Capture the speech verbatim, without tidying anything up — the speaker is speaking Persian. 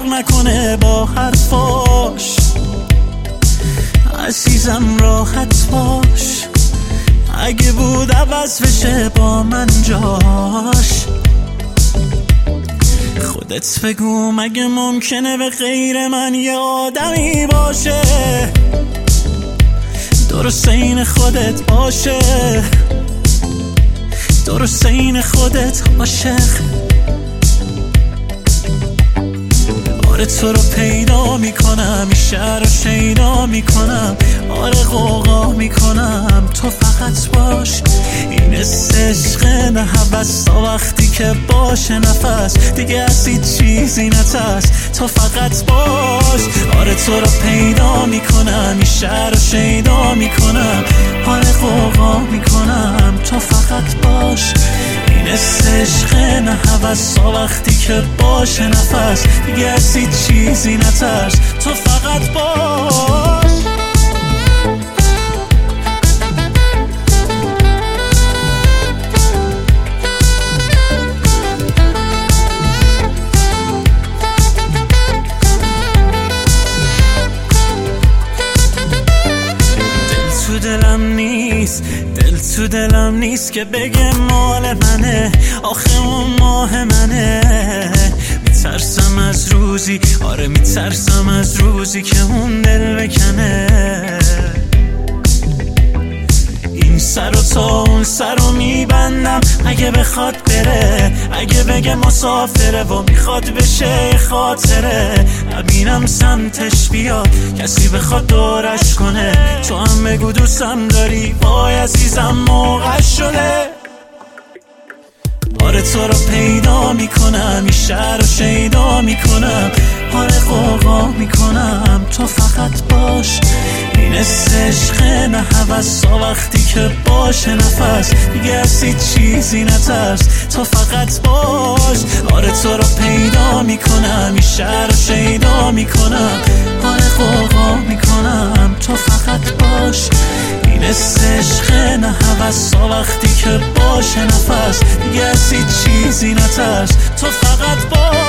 نکنه با حرفاش. عزیزم راحت باش، اگه بود عوض بشه با من جاش. خودت بگو مگه ممکنه به غیر من یه آدمی باشه درست این خودت باشه، درست این خودت عاشق. آره تو رو پیدا میکنم، این شهر رو شیدا میکنم، آره غوغا میکنم، تو فقط باش. این عشق نه هوس تا وقتی که باشه نفس دیگه از هیچ چیزی نترس، تو فقط باش. آره تو رو پیدا میکنم، این شهر رو شیدا میکنم، آره غوغا میکنم، تو فقط باش. این عشق نه هوس تا وقتی که باشه نفس دیگه از هیچ چیزی نترس، تو فقط باش. دل تو دلم نیست، دل تو دلم نیست که بگه مال منه، آخه اون ماه منه. میترسم از روزی، آره میترسم از روزی که اون دل بکنه. این سر و تا اون سر رو میبندم اگه بخواد بره، اگه بگه مسافره و میخواد بشه خاطره. نبینم سمتش بیاد کسی بخواد دورش کنه، تو هم بگو دوستم داری، وای عزیزم موقع شده. آره تو رو پیدا میکنم، این شهر رو شیدا میکنم، آره غوغا میکنم، تو فقط باش. این عشق نه هوس تا وقتی که باشه نفس دیگه از هیچ چیزی نترس، تو فقط باش. آره تو رو پیدا میکنم، این شهر رو شیدا میکنم، آره غوغا میکنم، تو فقط باش. این عشق نه هوس تا وقتی که باشه نفس دیگه از هیچ چیزی نترس، تو فقط باش.